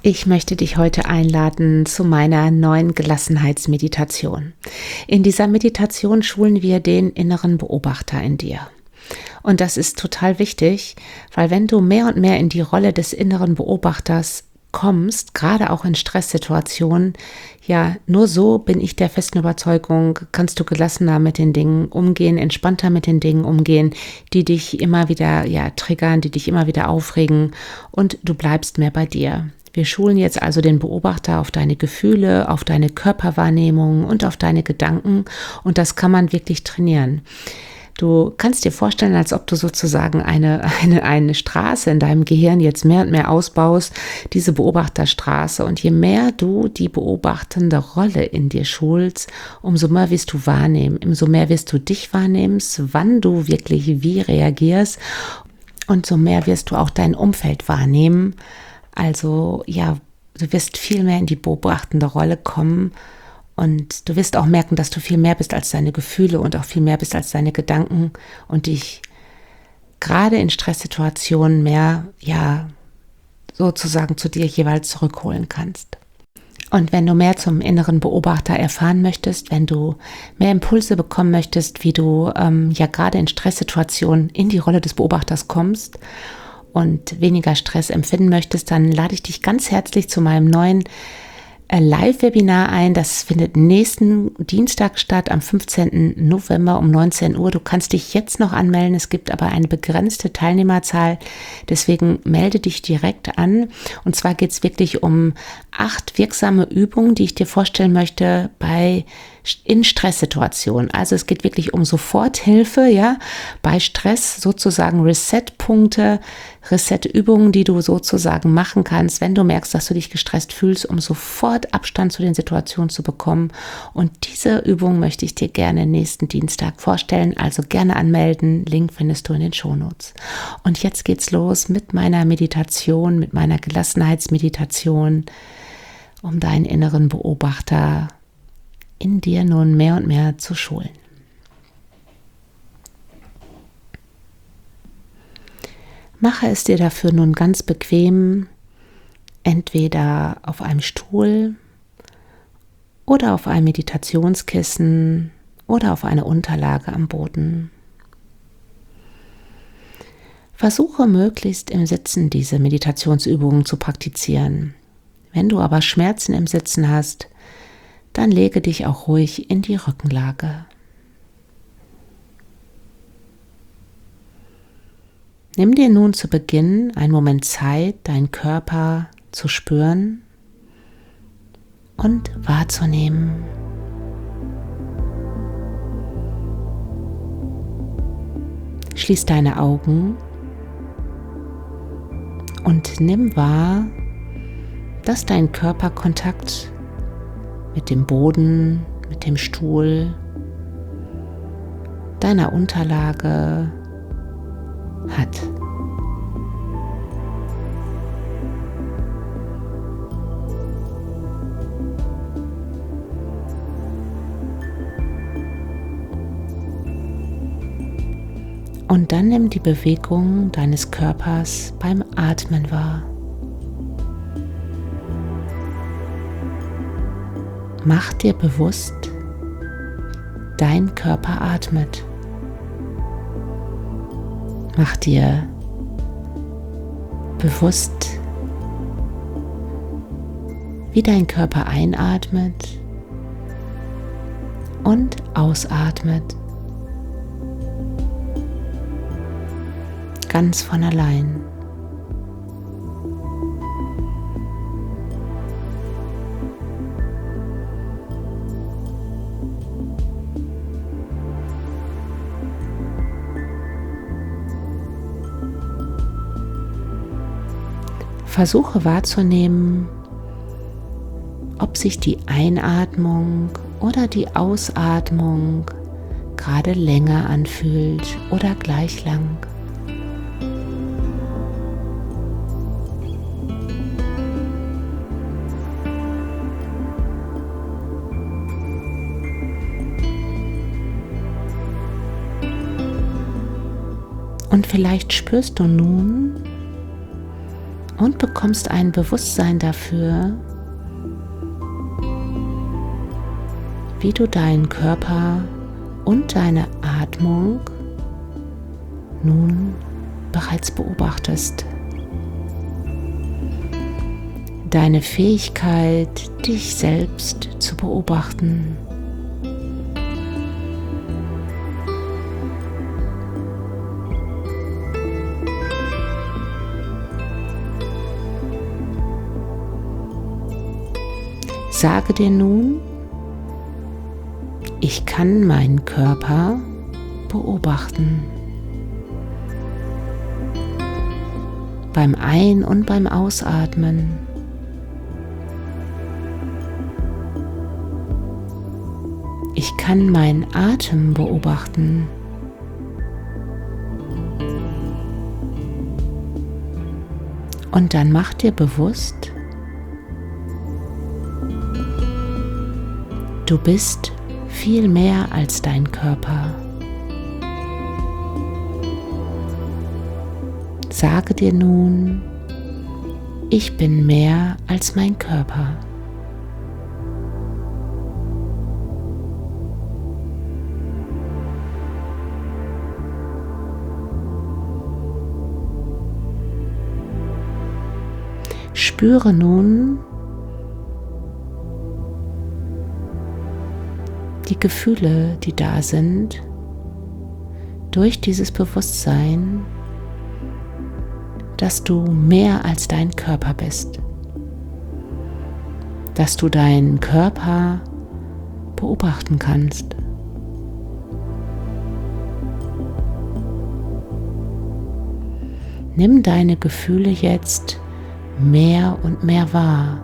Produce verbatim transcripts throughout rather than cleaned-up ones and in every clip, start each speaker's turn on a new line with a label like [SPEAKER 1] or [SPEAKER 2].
[SPEAKER 1] Ich möchte dich heute einladen zu meiner neuen Gelassenheitsmeditation. In dieser Meditation schulen wir den inneren Beobachter in dir. Und das ist total wichtig, weil wenn du mehr und mehr in die Rolle des inneren Beobachters kommst, gerade auch in Stresssituationen, ja, nur so bin ich der festen Überzeugung, kannst du gelassener mit den Dingen umgehen, entspannter mit den Dingen umgehen, die dich immer wieder, ja, triggern, die dich immer wieder aufregen und du bleibst mehr bei dir. Wir schulen jetzt also den Beobachter auf deine Gefühle, auf deine Körperwahrnehmung und auf deine Gedanken und das kann man wirklich trainieren. Du kannst dir vorstellen, als ob du sozusagen eine, eine, eine Straße in deinem Gehirn jetzt mehr und mehr ausbaust, diese Beobachterstraße. Und je mehr du die beobachtende Rolle in dir schulst, umso mehr wirst du wahrnehmen, umso mehr wirst du dich wahrnehmen, wann du wirklich wie reagierst und so mehr wirst du auch dein Umfeld wahrnehmen. Also ja, du wirst viel mehr in die beobachtende Rolle kommen und du wirst auch merken, dass du viel mehr bist als deine Gefühle und auch viel mehr bist als deine Gedanken und dich gerade in Stresssituationen mehr, ja, sozusagen zu dir jeweils zurückholen kannst. Und wenn du mehr zum inneren Beobachter erfahren möchtest, wenn du mehr Impulse bekommen möchtest, wie du ähm, ja gerade in Stresssituationen in die Rolle des Beobachters kommst und weniger Stress empfinden möchtest, dann lade ich dich ganz herzlich zu meinem neuen äh, Live-Webinar ein. Das findet nächsten Dienstag statt, am fünfzehnten November um neunzehn Uhr. Du kannst dich jetzt noch anmelden, es gibt aber eine begrenzte Teilnehmerzahl, deswegen melde dich direkt an. Und zwar geht es wirklich um acht wirksame Übungen, die ich dir vorstellen möchte bei in Stresssituationen. Also es geht wirklich um Soforthilfe, ja, bei Stress sozusagen Reset-Punkte, Reset-Übungen, die du sozusagen machen kannst, wenn du merkst, dass du dich gestresst fühlst, um sofort Abstand zu den Situationen zu bekommen. Und diese Übung möchte ich dir gerne nächsten Dienstag vorstellen, also gerne anmelden. Link findest du in den Shownotes. Und jetzt geht's los mit meiner Meditation, mit meiner Gelassenheitsmeditation, um deinen inneren Beobachter in dir nun mehr und mehr zu schulen. Mache es dir dafür nun ganz bequem, entweder auf einem Stuhl oder auf einem Meditationskissen oder auf einer Unterlage am Boden. Versuche möglichst im Sitzen diese Meditationsübungen zu praktizieren. Wenn du aber Schmerzen im Sitzen hast, dann lege dich auch ruhig in die Rückenlage. Nimm dir nun zu Beginn einen Moment Zeit, deinen Körper zu spüren und wahrzunehmen. Schließ deine Augen und nimm wahr, dass dein Körper Kontakt mit dem Boden, mit dem Stuhl, deiner Unterlage hat. Und dann nimm die Bewegung deines Körpers beim Atmen wahr. Mach dir bewusst, dein Körper atmet. Mach dir bewusst, wie dein Körper einatmet und ausatmet. Ganz von allein. Versuche wahrzunehmen, ob sich die Einatmung oder die Ausatmung gerade länger anfühlt oder gleich lang. Und vielleicht spürst du nun, und bekommst ein Bewusstsein dafür, wie du deinen Körper und deine Atmung nun bereits beobachtest. Deine Fähigkeit, dich selbst zu beobachten. Sage dir nun, ich kann meinen Körper beobachten. Beim Ein- und beim Ausatmen. Ich kann meinen Atem beobachten. Und dann mach dir bewusst, du bist viel mehr als dein Körper. Sage dir nun, ich bin mehr als mein Körper. Spüre nun die Gefühle, die da sind, durch dieses Bewusstsein, dass du mehr als dein Körper bist, dass du deinen Körper beobachten kannst. Nimm deine Gefühle jetzt mehr und mehr wahr.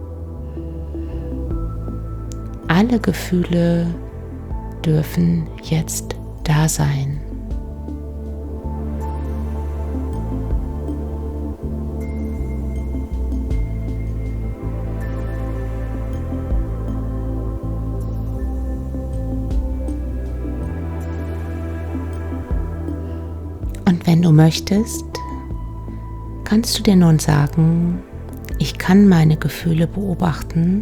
[SPEAKER 1] Alle Gefühle dürfen jetzt da sein. Und wenn du möchtest, kannst du dir nun sagen, ich kann meine Gefühle beobachten.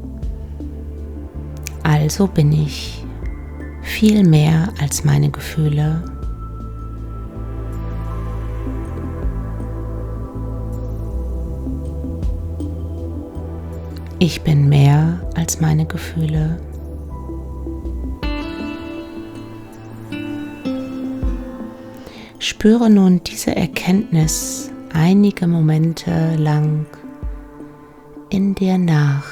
[SPEAKER 1] Also bin ich viel mehr als meine Gefühle. Ich bin mehr als meine Gefühle. Spüre nun diese Erkenntnis einige Momente lang in dir nach.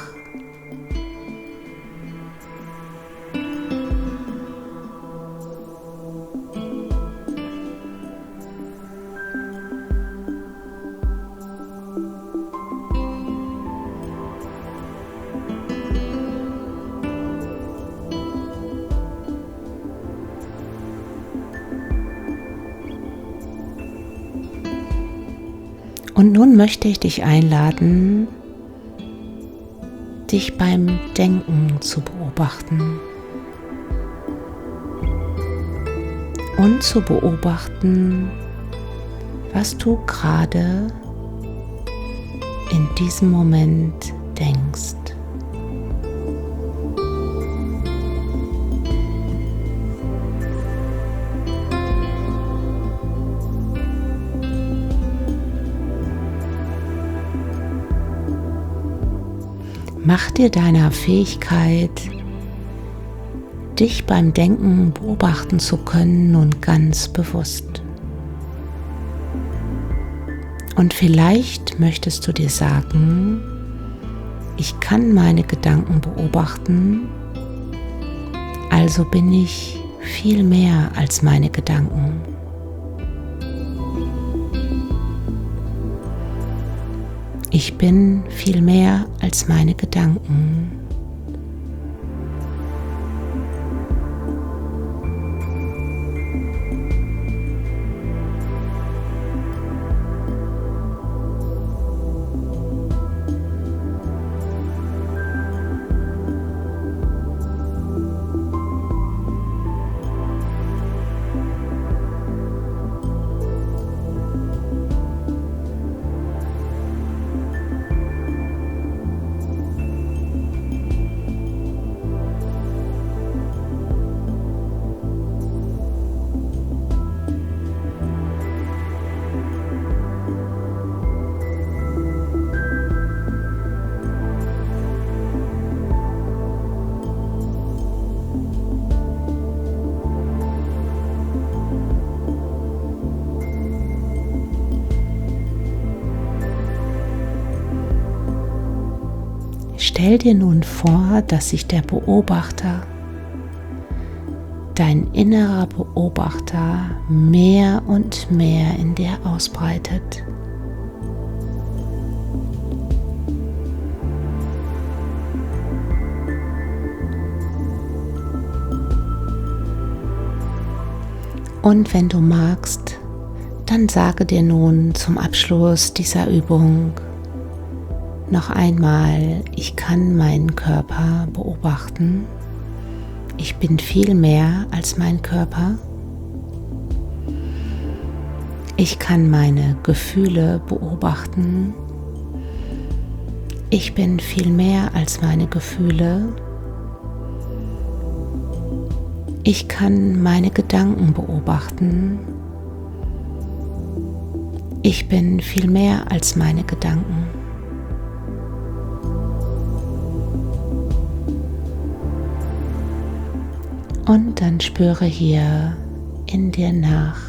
[SPEAKER 1] Und nun möchte ich dich einladen, dich beim Denken zu beobachten und zu beobachten, was du gerade in diesem Moment denkst. Mach dir deiner Fähigkeit, dich beim Denken beobachten zu können, nun ganz bewusst. Und vielleicht möchtest du dir sagen, ich kann meine Gedanken beobachten, also bin ich viel mehr als meine Gedanken. Ich bin viel mehr als meine Gedanken. stell dir nun vor, dass sich der Beobachter, dein innerer Beobachter, mehr und mehr in dir ausbreitet. Und wenn du magst, dann sage dir nun zum Abschluss dieser Übung noch einmal: Ich kann meinen Körper beobachten. Ich bin viel mehr als mein Körper. Ich kann meine Gefühle beobachten. Ich bin viel mehr als meine Gefühle. Ich kann meine Gedanken beobachten. Ich bin viel mehr als meine Gedanken. Und dann spüre hier in dir nach.